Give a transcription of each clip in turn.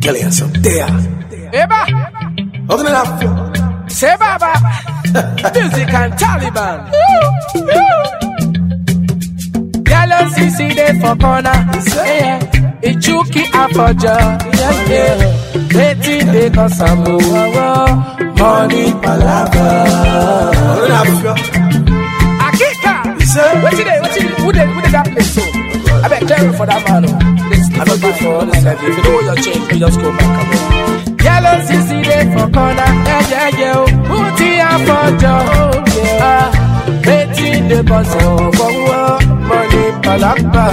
Killing some there. Eba. Open it up. Say Baba. Music and Taliban. Yellow CC there for corner. Yeah. Ichuki Afoja. Yeah. Waiting they cause some money palava. Open it up. Akika. What's it? Who did that place so? I bet carry for that man. I don't go for all this. If you know your change, you just go back. Yellow CC there for corner. Yeah. Booty Afoja. Waiting they cause some money palava.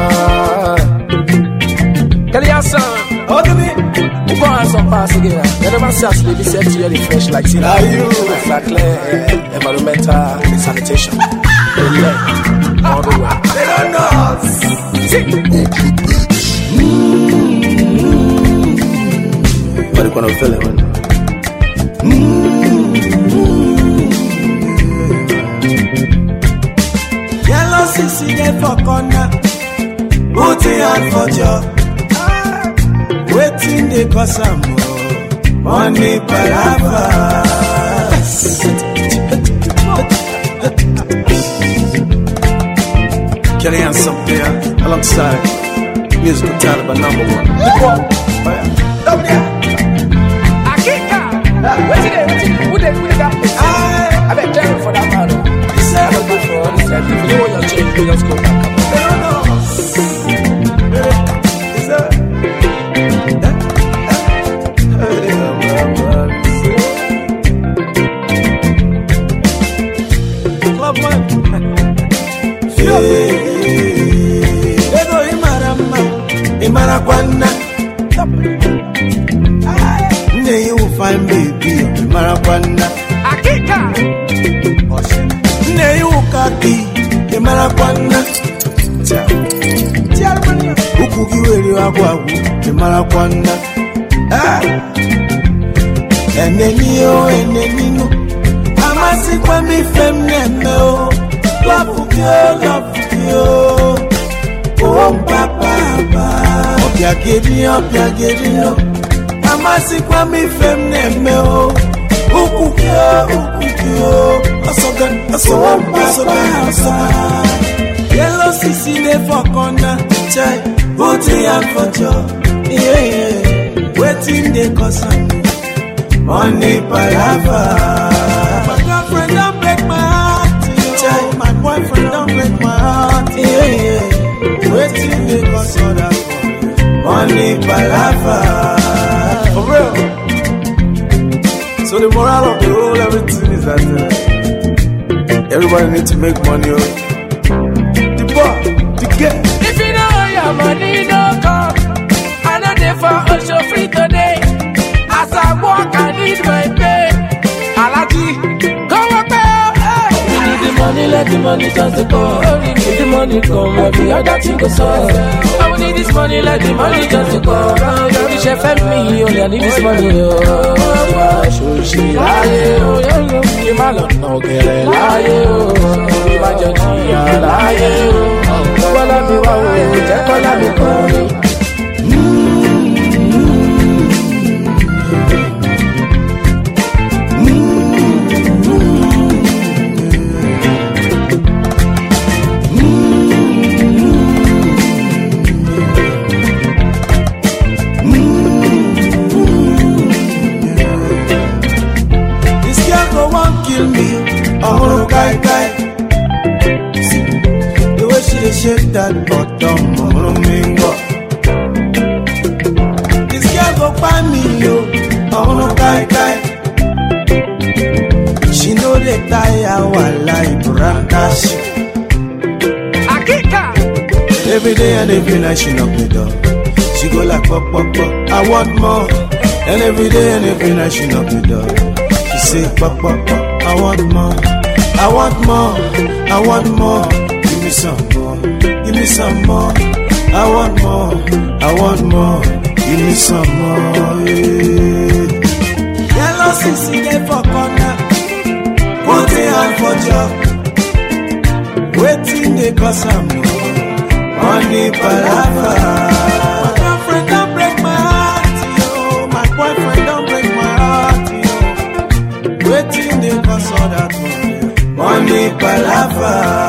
Tell your son. How do we? Who go on some pass again? They never see us live set to the fresh like Tina. Are you? Exactly. Environmental sanitation. All the way. They don't know us. What are you gonna feel it? Yellow CC there for corner. Booty and for job. Waiting they cause some money palava. Kelly and some there alongside musical Taliban number one. Akika. What's it? Who did that place? I bet carry for that man. I don't go for all this. If you know your change, you just go back. They don't know. Imarakwana, you fine baby, Imarakwana. Akika. You kaki, Imarakwana. Ukuki weri wagwagu, Imarakwana. Enenino, amasi kwa mi femneme. Love you. Oh, papa. Opiageri no. Amasi kwa mi femneme o. Ukukio. Asoga. Yellow CC there for corner. Chai, booty and for job. Yeah. Waiting they cause some money palava. My girlfriend don't break my heart. Chai, my boyfriend don't break my heart. Yeah. Waiting they cause all that money palava. For real. So the moral of the whole everything is that everybody needs to make money. The bar, the get. If you know your money don't come, I know they for also free today. As I walk, I need my pay. Alaji, come up here. We need the money, let the money just go. If the money come, every other thing goes on. I will need this money, let the money just go. Every chef and me, only I need this money. She lie, you my love, no get a lie. You my judge, you lie. Well, I be one way, just all I be calling. Kill me, oh guy. The way she shake that bottom, oh mingo. This girl go find me, oh guy. She know the tire while I brandash. Akika. Every day and every night she knock me door. She go like pop. I want more. And every day and every night she knock me door. She say pop. I want more. Give me some more. I want more. Give me some more. Yeah. Yellow CC there for corner. Put it on for job. Waiting they cause some money palava. My girlfriend don't break my heart. palava.